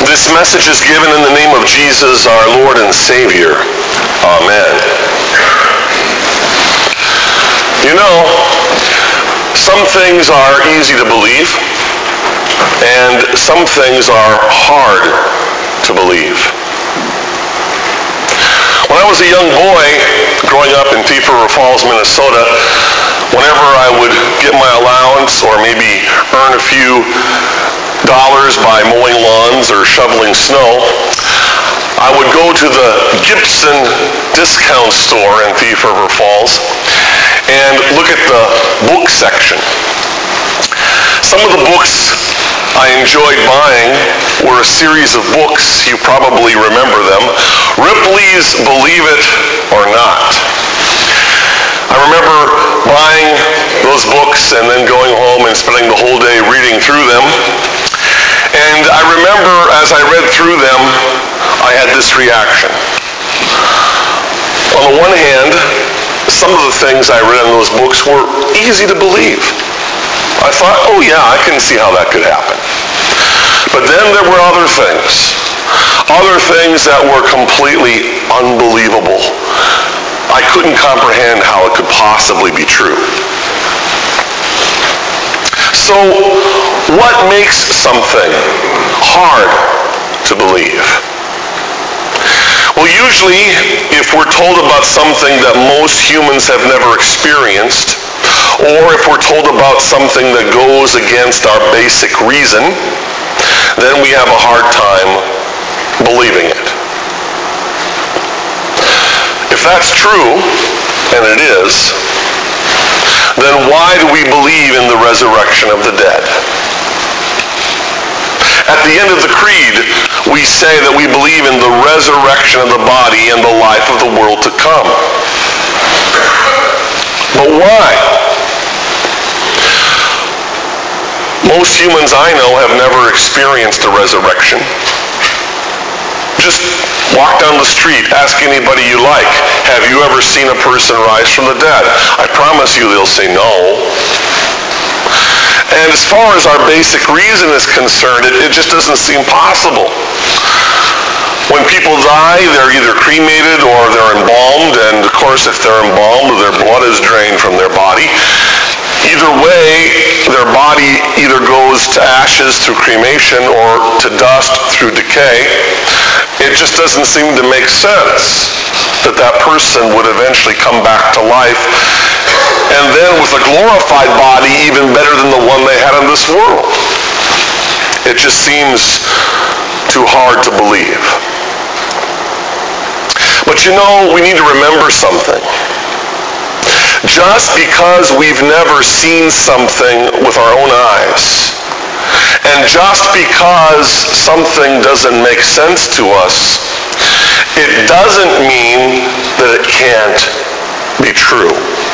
This message is given in the name of Jesus, our Lord and Savior. Amen. You know, some things are easy to believe, and some things are hard to believe. When I was a young boy, growing up in Thief River Falls, Minnesota, whenever I would get my allowance or maybe earn a few dollars by mowing lawns or shoveling snow, I would go to the Gibson discount store in Thief River Falls and look at the book section. Some of the books I enjoyed buying were a series of books, you probably remember them, Ripley's Believe It or Not. I remember buying those books and then going home and spending the whole day reading through them. And I remember as I read through them, I had this reaction. On the one hand, some of the things I read in those books were easy to believe. I thought, oh yeah, I can see how that could happen. But then there were other things that were completely unbelievable. I couldn't comprehend how it could possibly be true. So, what makes something hard to believe? Well, usually, if we're told about something that most humans have never experienced, or if we're told about something that goes against our basic reason, then we have a hard time believing it. If that's true, and it is, then why do we believe in the resurrection of the dead? At the end of the creed, we say that we believe in the resurrection of the body and the life of the world to come. But why? Most humans I know have never experienced a resurrection. Just walk down the street, ask anybody you like, have you ever seen a person rise from the dead? I promise you they'll say no. And as far as our basic reason is concerned, it just doesn't seem possible. When people die, they're either cremated or they're embalmed, and of course if they're embalmed, their blood is drained from their body. Either way, their body either goes to ashes through cremation or to dust through decay. It just doesn't seem to make sense that that person would eventually come back to life, and then with a glorified body even better than the one they had in this world. It just seems too hard to believe. But you know, we need to remember something. Just because we've never seen something with our own eyes, and just because something doesn't make sense to us, it doesn't mean that it can't be true.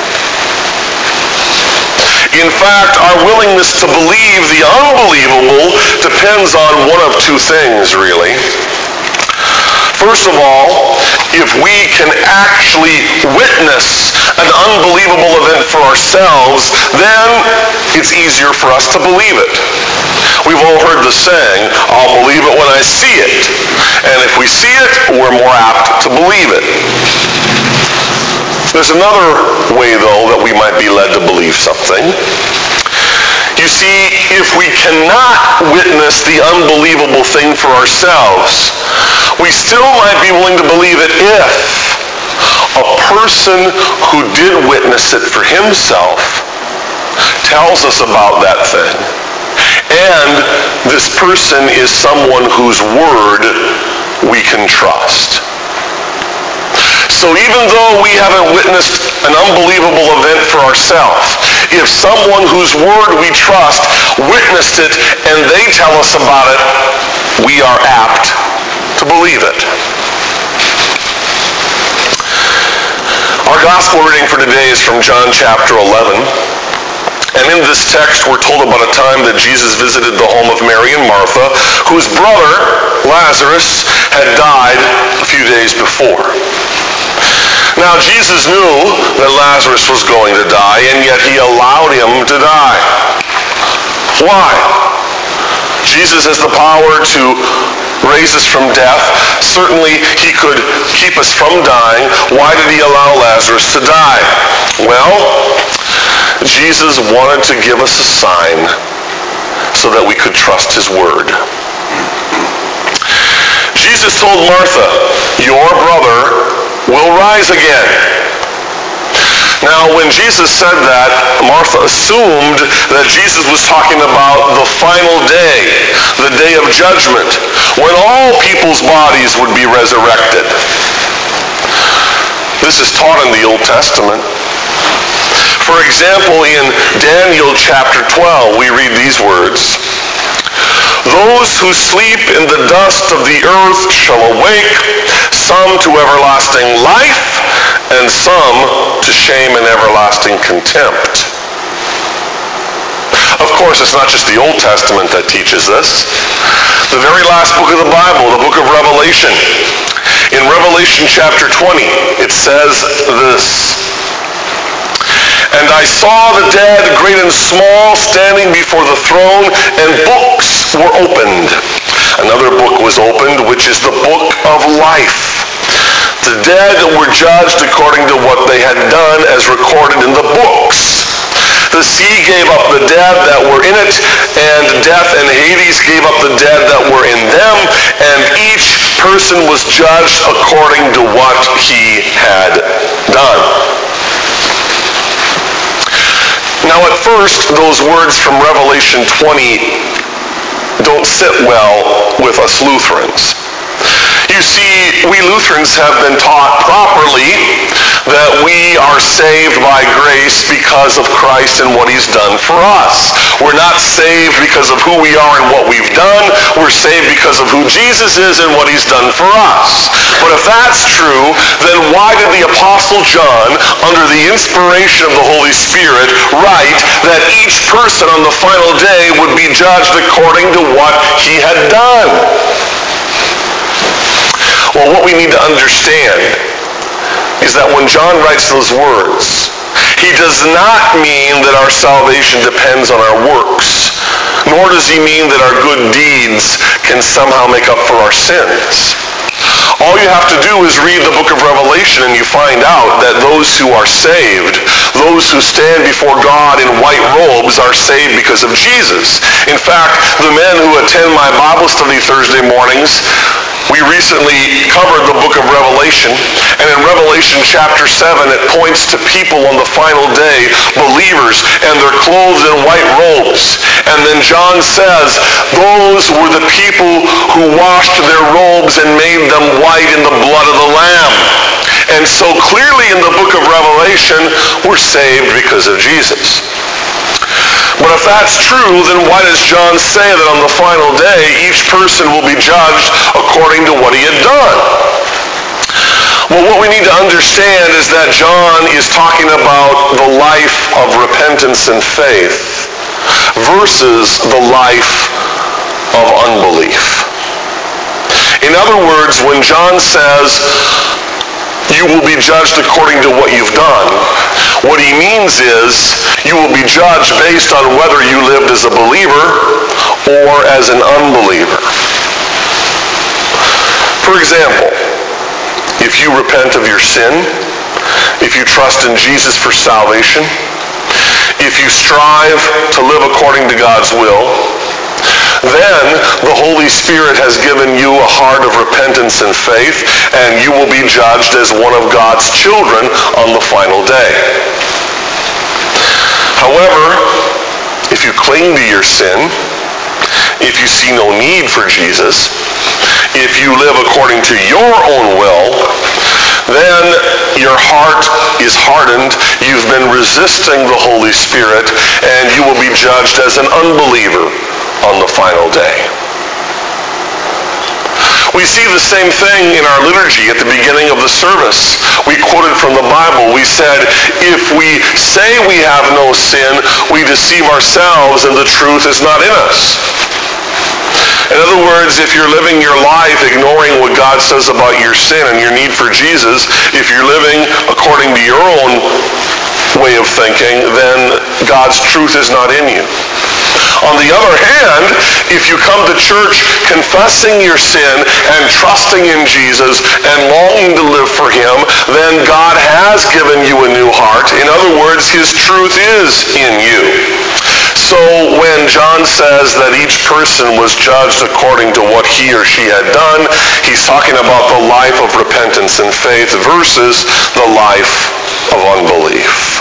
In fact, our willingness to believe the unbelievable depends on one of two things, really. First of all, if we can actually witness an unbelievable event for ourselves, then it's easier for us to believe it. We've all heard the saying, I'll believe it when I see it. And if we see it, we're more apt to believe it. There's another way, though, that we might be led to believe something. You see, if we cannot witness the unbelievable thing for ourselves, we still might be willing to believe it if a person who did witness it for himself tells us about that thing. And this person is someone whose word we can trust. So even though we haven't witnessed an unbelievable event for ourselves, if someone whose word we trust witnessed it and they tell us about it, we are apt to believe it. Our gospel reading for today is from John chapter 11. And in this text, we're told about a time that Jesus visited the home of Mary and Martha, whose brother, Lazarus, had died a few days before. Now, Jesus knew that Lazarus was going to die, and yet he allowed him to die. Why? Jesus has the power to raise us from death. Certainly he could keep us from dying. Why did he allow Lazarus to die? Well, Jesus wanted to give us a sign so that we could trust his word. Jesus told Martha, "Your brother will rise again." Now, when Jesus said that, Martha assumed that Jesus was talking about the final day, the day of judgment, when all people's bodies would be resurrected. This is taught in the Old Testament. For example, in Daniel chapter 12, we read these words, "Those who sleep in the dust of the earth shall awake, some to everlasting life, and some to shame and everlasting contempt." Of course, it's not just the Old Testament that teaches this. The very last book of the Bible, the book of Revelation. In Revelation chapter 20, it says this, "And I saw the dead, great and small, standing before the throne, and books were opened. Another book was opened, which is the book of life. The dead were judged according to what they had done as recorded in the books. The sea gave up the dead that were in it, and death and Hades gave up the dead that were in them, and each person was judged according to what he had done." Now at first, those words from Revelation 20 don't sit well with us Lutherans. You see, we Lutherans have been taught properly that we are saved by grace because of Christ and what he's done for us. We're not saved because of who we are and what we've done. We're saved because of who Jesus is and what he's done for us. But if that's true, then why did the Apostle John, under the inspiration of the Holy Spirit, write that each person on the final day would be judged according to what he had done? Well, what we need to understand is that when John writes those words, he does not mean that our salvation depends on our works, nor does he mean that our good deeds can somehow make up for our sins. All you have to do is read the book of Revelation and you find out that those who are saved, those who stand before God in white robes, are saved because of Jesus. In fact, the men who attend my Bible study Thursday mornings, we recently covered the book of Revelation, and in Revelation chapter 7, it points to people on the final day, believers, and they're clothed in white robes. And then John says, those were the people who washed their robes and made them white in the blood of the Lamb. And so clearly in the book of Revelation, we're saved because of Jesus. But if that's true, then why does John say that on the final day, each person will be judged according to what he had done? Well, what we need to understand is that John is talking about the life of repentance and faith versus the life of unbelief. In other words, when John says, you will be judged according to what you've done, what he means is you will be judged based on whether you lived as a believer or as an unbeliever. For example, if you repent of your sin, if you trust in Jesus for salvation, if you strive to live according to God's will, then the Holy Spirit has given you a heart of repentance and faith, and you will be judged as one of God's children on the final day. However, if you cling to your sin, if you see no need for Jesus, if you live according to your own will, then your heart is hardened, you've been resisting the Holy Spirit, and you will be judged as an unbeliever on the final day. We see the same thing in our liturgy at the beginning of the service. We quoted from the Bible. We said, if we say we have no sin, we deceive ourselves and the truth is not in us. In other words, if you're living your life ignoring what God says about your sin and your need for Jesus, if you're living according to your own way of thinking, then God's truth is not in you. On the other hand, if you come to church confessing your sin and trusting in Jesus and longing to live for him, then God has given you a new heart. In other words, his truth is in you. So when John says that each person was judged according to what he or she had done, he's talking about the life of repentance and faith versus the life of unbelief.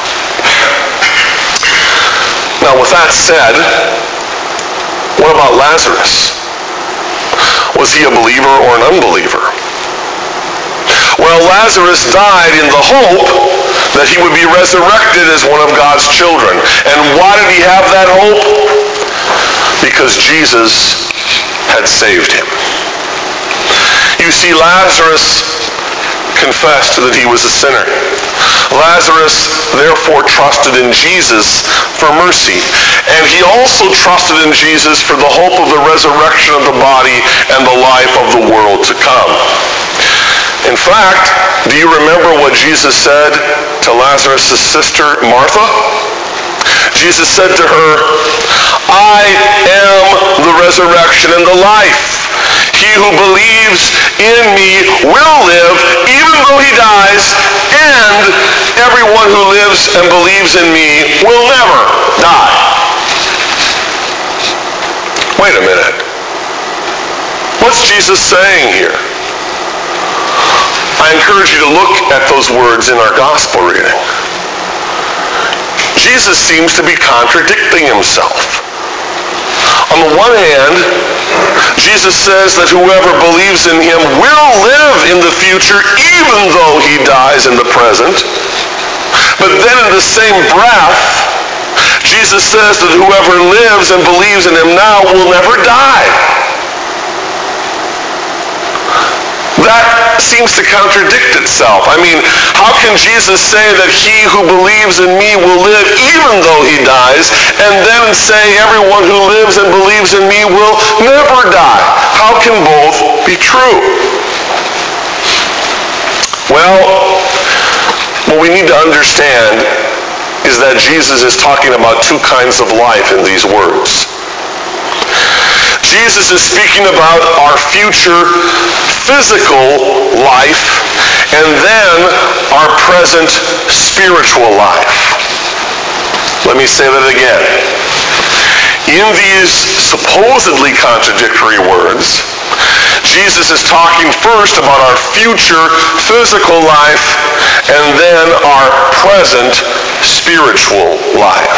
Now, with that said, what about Lazarus? Was he a believer or an unbeliever? Well, Lazarus died in the hope that he would be resurrected as one of God's children. And why did he have that hope? Because Jesus had saved him. You see, Lazarus confessed that he was a sinner. Lazarus therefore trusted in Jesus for mercy. And he also trusted in Jesus for the hope of the resurrection of the body and the life of the world to come. In fact, do you remember what Jesus said to Lazarus' sister, Martha? Jesus said to her, I am the resurrection and the life. He who believes in me will live even though he dies, and everyone who lives and believes in me will never die. Wait a minute. What's Jesus saying here? I encourage you to look at those words in our gospel reading. Jesus seems to be contradicting himself. On the one hand, Jesus says that whoever believes in him will live in the future even though he dies in the present. But then in the same breath, Jesus says that whoever lives and believes in him now will never die. That seems to contradict itself. I mean, how can Jesus say that he who believes in me will live even though he dies, and then say everyone who lives and believes in me will never die? How can both be true? Well, what we need to understand is that Jesus is talking about two kinds of life in these words. Jesus is speaking about our future physical life and then our present spiritual life. Let me say that again. In these supposedly contradictory words, Jesus is talking first about our future physical life and then our present spiritual life.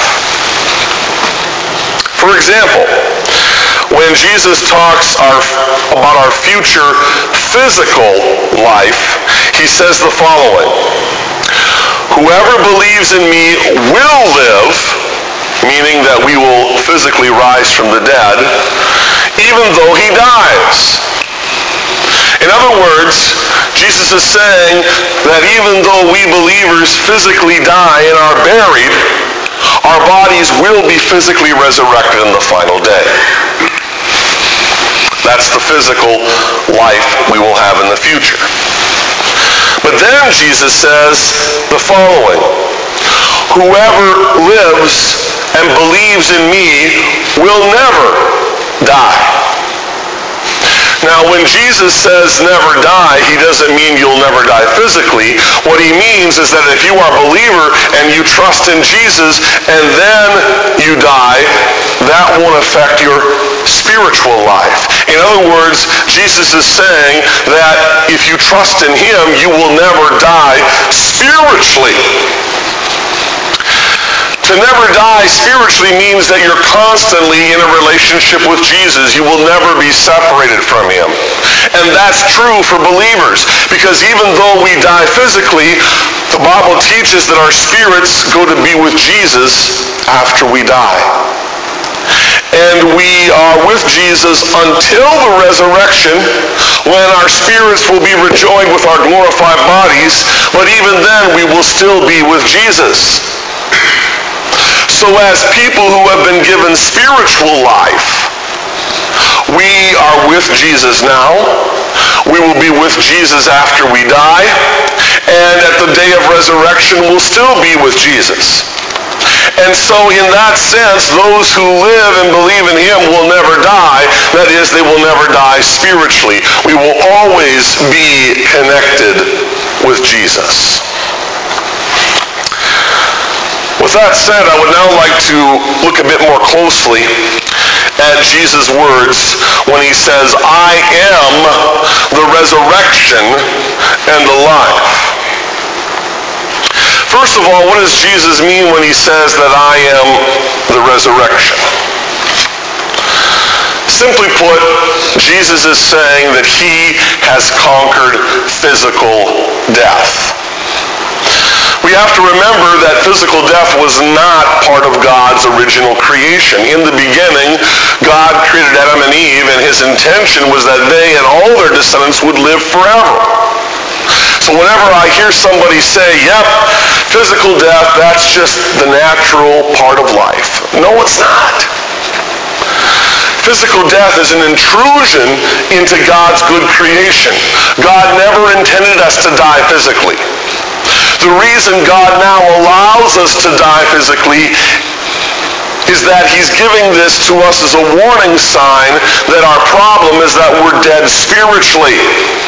For example, when Jesus talks about our future physical life, he says the following: whoever believes in me will live, meaning that we will physically rise from the dead, even though he dies. In other words, Jesus is saying that even though we believers physically die and are buried, our bodies will be physically resurrected in the final day. That's the physical life we will have in the future. But then Jesus says the following: whoever lives and believes in me will never die. Now, when Jesus says never die, he doesn't mean you'll never die physically. What he means is that if you are a believer and you trust in Jesus and then you die, that won't affect your spiritual life. In other words, Jesus is saying that if you trust in him, you will never die spiritually. To never die spiritually means that you're constantly in a relationship with Jesus. You will never be separated from him. And that's true for believers, because even though we die physically, the Bible teaches that our spirits go to be with Jesus after we die. And we are with Jesus until the resurrection, when our spirits will be rejoined with our glorified bodies, but even then we will still be with Jesus. So as people who have been given spiritual life, we are with Jesus now. We will be with Jesus after we die. And at the day of resurrection, we'll still be with Jesus. And so in that sense, those who live and believe in him will never die. That is, they will never die spiritually. We will always be connected with Jesus. With that said, I would now like to look a bit more closely at Jesus' words when he says, I am the resurrection and the life. First of all, what does Jesus mean when he says that I am the resurrection? Simply put, Jesus is saying that he has conquered physical death. We have to remember that physical death was not part of God's original creation. In the beginning, God created Adam and Eve, and his intention was that they and all their descendants would live forever. So whenever I hear somebody say, yep, physical death, that's just the natural part of life. No, it's not. Physical death is an intrusion into God's good creation. God never intended us to die physically. The reason God now allows us to die physically is that he's giving this to us as a warning sign that our problem is that we're dead spiritually.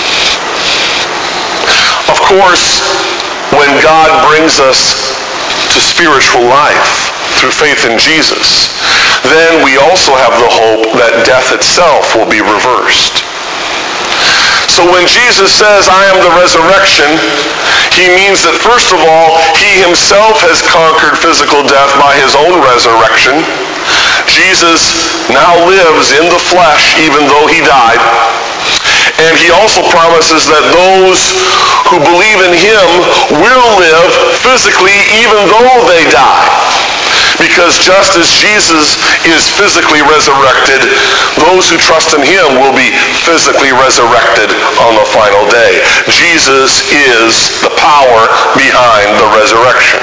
Of course, when God brings us to spiritual life through faith in Jesus, then we also have the hope that death itself will be reversed. So when Jesus says, I am the resurrection, he means that first of all, he himself has conquered physical death by his own resurrection. Jesus now lives in the flesh even though he died. And he also promises that those who believe in him will live physically even though they die. Because just as Jesus is physically resurrected, those who trust in him will be physically resurrected on the final day. Jesus is the power behind the resurrection.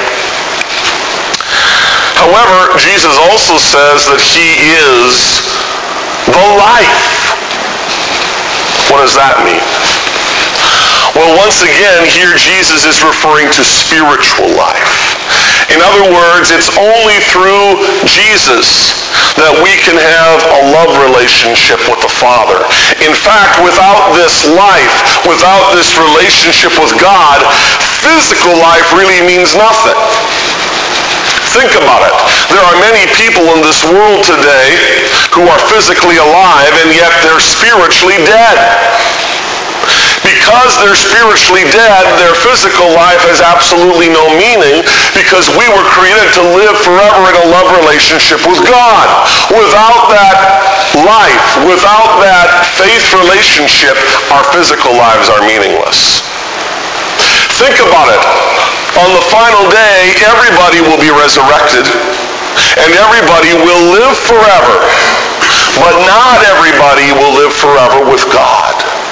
However, Jesus also says that he is the life. What does that mean? Well, once again, here Jesus is referring to spiritual life. In other words, it's only through Jesus that we can have a love relationship with the Father. In fact, without this life, without this relationship with God, physical life really means nothing. Think about it. There are many people in this world today who are physically alive and yet they're spiritually dead. Because they're spiritually dead, their physical life has absolutely no meaning because we were created to live forever in a love relationship with God. Without that life, without that faith relationship, our physical lives are meaningless. Think about it. On the final day, everybody will be resurrected and everybody will live forever. But not everybody will live forever with God.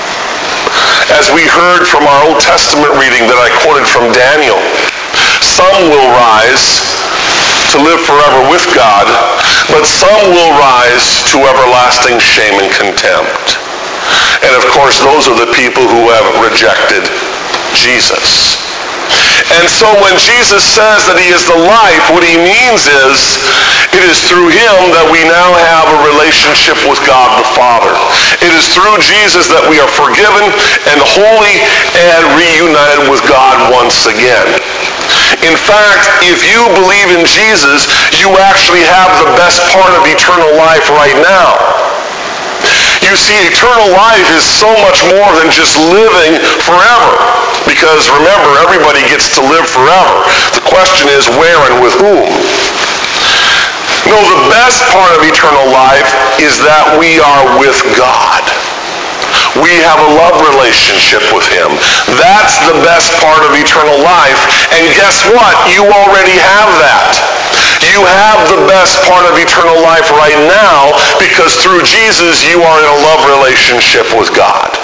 As we heard from our Old Testament reading that I quoted from Daniel, some will rise to live forever with God, but some will rise to everlasting shame and contempt. And of course, those are the people who have rejected Jesus. And so when Jesus says that he is the life, what he means is, it is through him that we now have a relationship with God the Father. It is through Jesus that we are forgiven and holy and reunited with God once again. In fact, if you believe in Jesus, you actually have the best part of eternal life right now. You see, eternal life is so much more than just living forever. Because remember, everybody gets to live forever. The question is where and with whom. No, the best part of eternal life is that we are with God. We have a love relationship with him. That's the best part of eternal life. And guess what? You already have that. You have the best part of eternal life right now because through Jesus you are in a love relationship with God.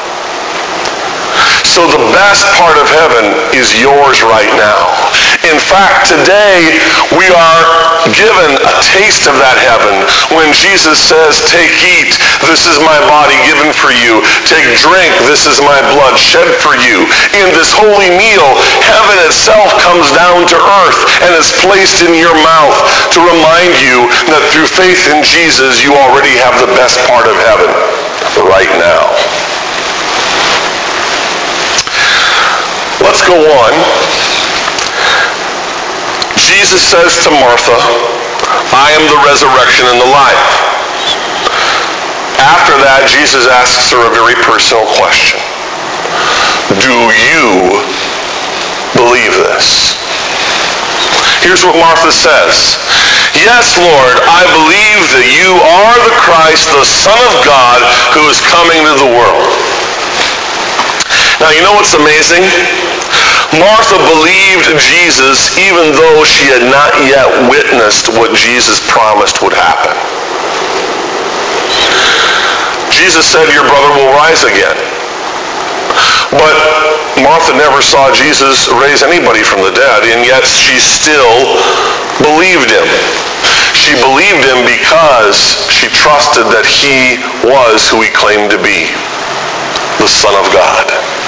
So the best part of heaven is yours right now. In fact, today we are given a taste of that heaven when Jesus says, take, eat, this is my body given for you. Take, drink, this is my blood shed for you. In this holy meal, heaven itself comes down to earth and is placed in your mouth to remind you that through faith in Jesus, you already have the best part of heaven right now. Let's go on. Jesus says to Martha, I am the resurrection and the life. After that, Jesus asks her a very personal question. Do you believe this? Here's what Martha says. Yes, Lord, I believe that you are the Christ, the Son of God, who is coming to the world. Now, you know what's amazing? Martha believed Jesus even though she had not yet witnessed what Jesus promised would happen. Jesus said, your brother will rise again. But Martha never saw Jesus raise anybody from the dead, and yet she still believed him. She believed him because she trusted that he was who he claimed to be, the Son of God.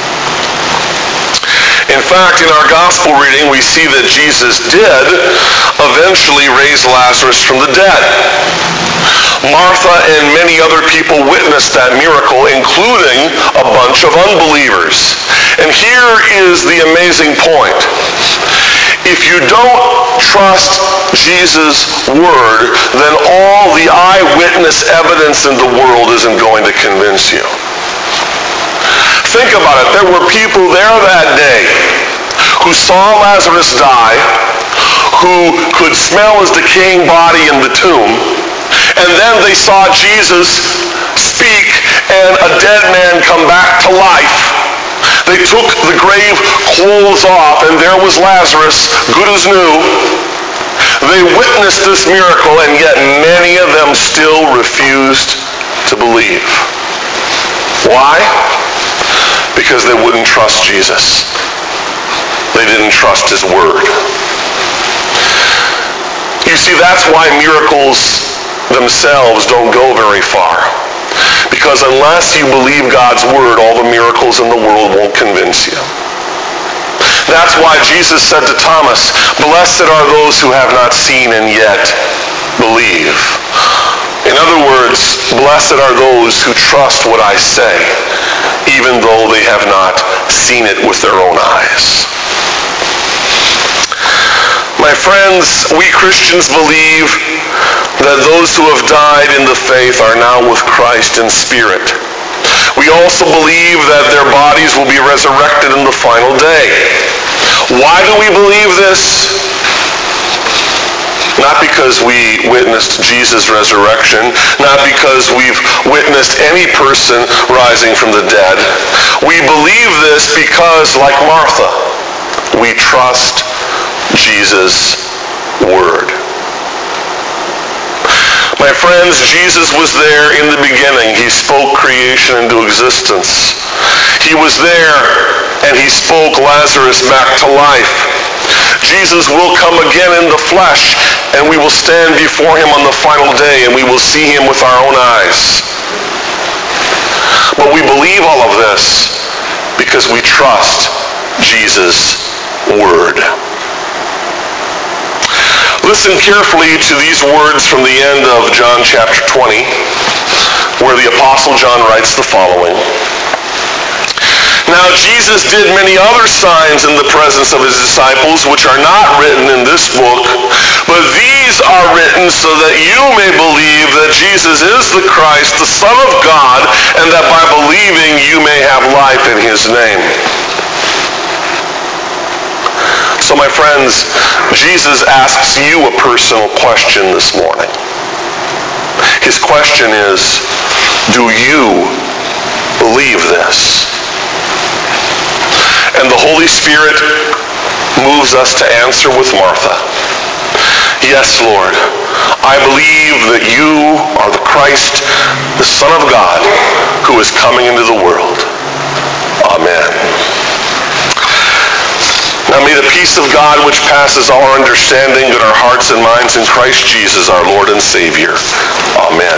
In fact, in our gospel reading, we see that Jesus did eventually raise Lazarus from the dead. Martha and many other people witnessed that miracle, including a bunch of unbelievers. And here is the amazing point. If you don't trust Jesus' word, then all the eyewitness evidence in the world isn't going to convince you. Think about it. There were people there that day who saw Lazarus die, who could smell his decaying body in the tomb, and then they saw Jesus speak and a dead man come back to life. They took the grave clothes off, and there was Lazarus, good as new. They witnessed this miracle, and yet many of them still refused to believe. Why? Because they wouldn't trust Jesus. They didn't trust his word. You see, that's why miracles themselves don't go very far. Because unless you believe God's word, all the miracles in the world won't convince you. That's why Jesus said to Thomas, blessed are those who have not seen and yet believe. In other words, blessed are those who trust what I say, even though they have not seen it with their own eyes. My friends, we Christians believe that those who have died in the faith are now with Christ in spirit. We also believe that their bodies will be resurrected in the final day. Why do we believe this? Not because we witnessed Jesus' resurrection, not because we've witnessed any person rising from the dead. We believe this because, like Martha, we trust Jesus' word. My friends, Jesus was there in the beginning. He spoke creation into existence. He was there and he spoke Lazarus back to life. Jesus will come again in the flesh, and we will stand before him on the final day, and we will see him with our own eyes. But we believe all of this because we trust Jesus' word. Listen carefully to these words from the end of John chapter 20, where the Apostle John writes the following. Now Jesus did many other signs in the presence of his disciples, which are not written in this book, but these are written so that you may believe that Jesus is the Christ, the Son of God, and that by believing you may have life in his name. So my friends, Jesus asks you a personal question this morning. His question is, do you believe this? And the Holy Spirit moves us to answer with Martha. Yes, Lord, I believe that you are the Christ, the Son of God, who is coming into the world. Amen. Now may the peace of God God which passes all understanding, guard our hearts and minds in Christ Jesus, our Lord and Savior. Amen.